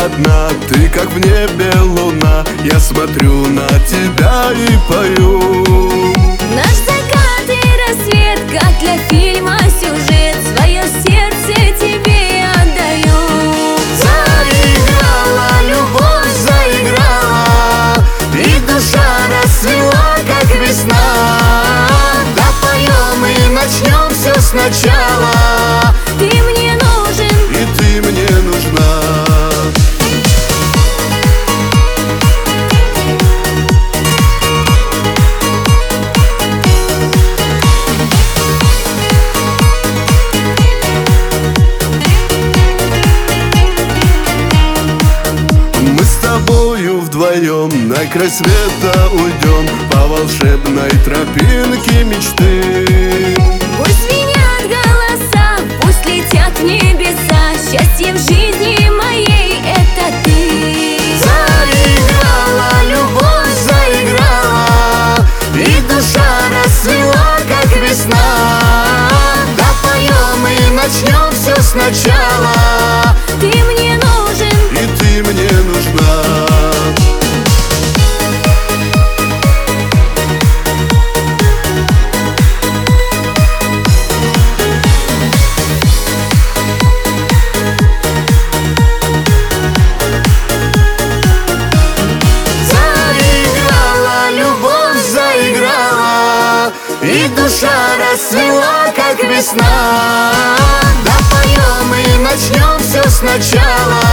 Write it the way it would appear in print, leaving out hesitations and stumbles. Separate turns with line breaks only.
одна, ты как в небе луна. Я смотрю на тебя и пою.
Наш закат и рассвет, как для фильма сюжет, свое сердце тебе я отдаю.
Заиграла, любовь заиграла, и душа расцвела, как весна. Да поем и начнем все сначала.
Ты мне нужен,
И ты мне нужна. Мы с тобою вдвоем на край света уйдем по волшебной тропинке мечты.
пусть звенят голоса, пусть летят в небеса. Счастье в жизни моей — это ты.
Заиграла, любовь заиграла, и душа расцвела, как весна. Да поем и начнем все сначала.
Ты мне нужен,
И ты мне нужна. Заиграла, любовь заиграла, и душа расцвела, как весна. Да поем и начнем все сначала.